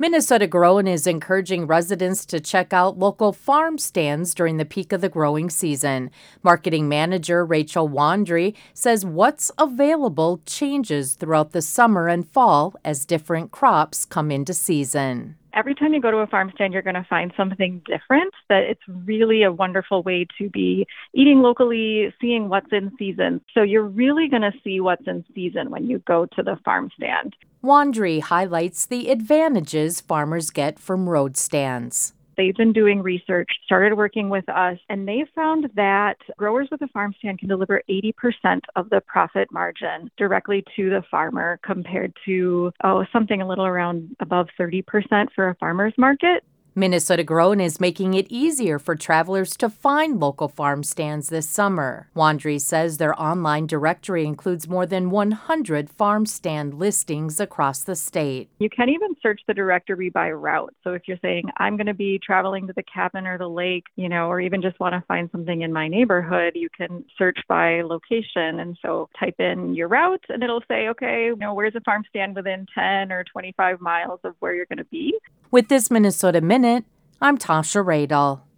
Minnesota Grown is encouraging residents to check out local farm stands during the peak of the growing season. Marketing manager Rachel Wandry says what's available changes throughout the summer and fall as different crops come into season. Every time you go to a farm stand, you're going to find something different. That it's really a wonderful way to be eating locally, seeing what's in season. So you're really going to see what's in season when you go to the farm stand. Wandry highlights the advantages farmers get from road stands. They've been doing research, started working with us, and they found that growers with a farm stand can deliver 80% of the profit margin directly to the farmer compared to, something a little around above 30% for a farmer's market. Minnesota Grown is making it easier for travelers to find local farm stands this summer. Wandry says their online directory includes more than 100 farm stand listings across the state. You can even search the directory by route. So if you're saying, I'm going to be traveling to the cabin or the lake, or even just want to find something in my neighborhood, you can search by location. And so type in your route and it'll say, okay, where's a farm stand within 10 or 25 miles of where you're going to be? With this Minnesota Minute, I'm Tasha Radel.